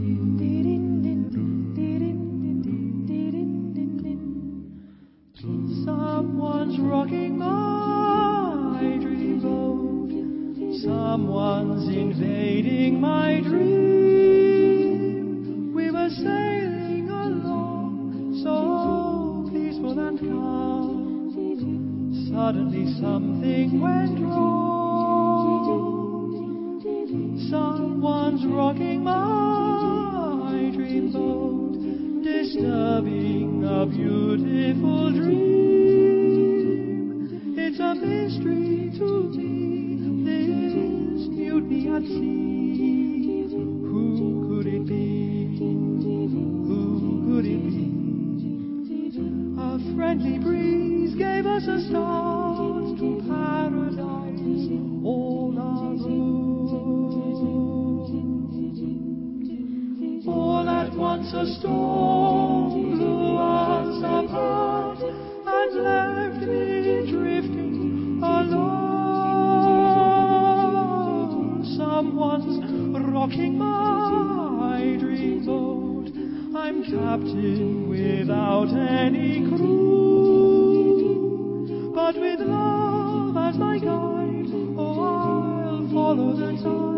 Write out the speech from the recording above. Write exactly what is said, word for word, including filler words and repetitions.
Someone's rocking my dream boat. Someone's invading my dream. We were sailing along, so peaceful and calm. Suddenly something went wrong. Someone's rocking my dream boat, disturbing a beautiful dream. It's a mystery to me, this mutiny at sea. Who could it be? Who could it be? A friendly breeze gave us a start to paradise all alone. All at once a storm blew us apart and left me drifting alone. Someone's rocking my dream boat. I'm captain without any crew, but with love as my guide, oh, I'll follow the tide.